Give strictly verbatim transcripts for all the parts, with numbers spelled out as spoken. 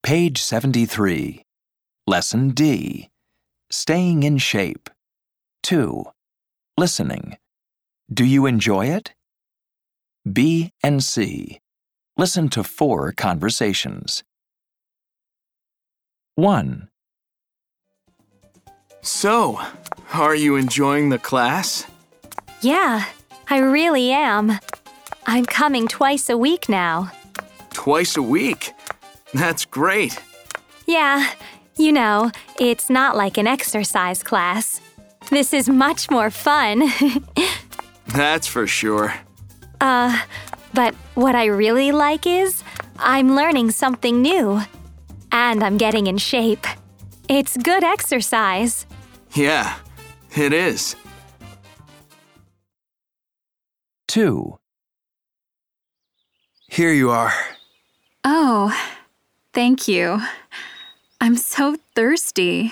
Page seventy-three. Lesson D. Staying in shape. two. Listening. Do you enjoy it? B and C. Listen to four conversations. one. So, are you enjoying the class? Yeah, I really am. I'm coming twice a week now. Twice a week? That's great. Yeah, you know, it's not like an exercise class. This is much more fun. That's for sure. Uh, but what I really like is I'm learning something new. And I'm getting in shape. It's good exercise. Yeah, it is. two. Here you are. Oh, thank you. I'm so thirsty.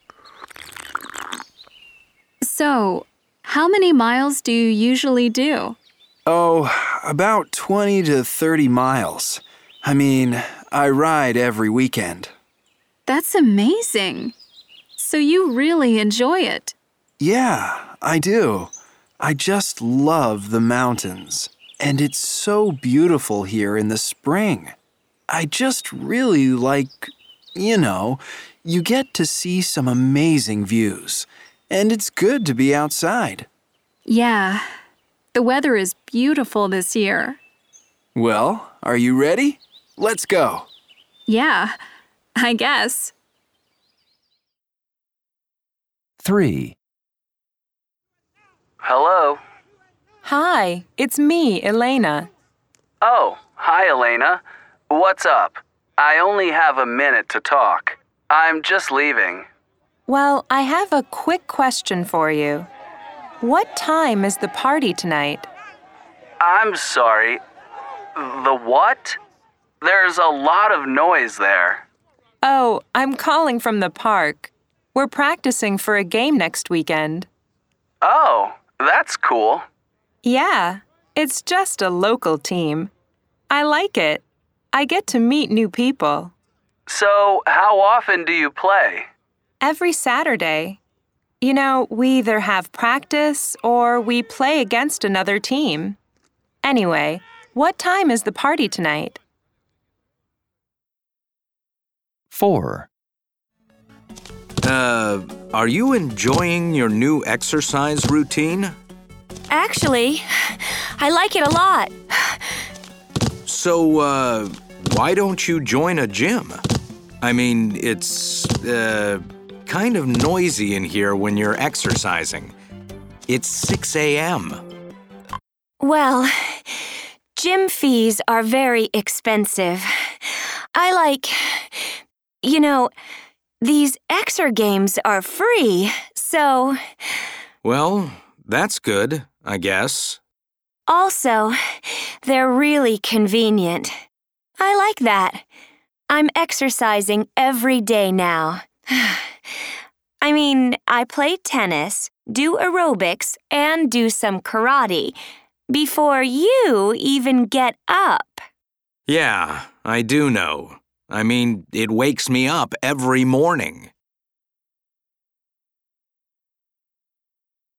So, how many miles do you usually do? Oh, about twenty to thirty miles. I mean, I ride every weekend. That's amazing. So you really enjoy it. Yeah, I do. I just love the mountains. And it's so beautiful here in the spring. I just really like, you know, you get to see some amazing views. And it's good to be outside. Yeah, the weather is beautiful this year. Well, are you ready? Let's go. Yeah, I guess. three. Hello? Hi, it's me, Elena. Oh, hi, Elena. What's up? I only have a minute to talk. I'm just leaving. Well, I have a quick question for you. What time is the party tonight? I'm sorry. The what? There's a lot of noise there. Oh, I'm calling from the park. We're practicing for a game next weekend. Oh, that's cool. Yeah, it's just a local team. I like it. I get to meet new people. So, how often do you play? Every Saturday. You know, we either have practice or we play against another team. Anyway, what time is the party tonight? four. Uh, are you enjoying your new exercise routine? Actually, I like it a lot. So, uh, why don't you join a gym? I mean, it's, uh, kind of noisy in here when you're exercising. It's six a.m. Well, gym fees are very expensive. I like, you know, these Exer games are free, so... Well, that's good, I guess. Also, they're really convenient. I like that. I'm exercising every day now. I mean, I play tennis, do aerobics, and do some karate before you even get up. Yeah, I do know. I mean, it wakes me up every morning.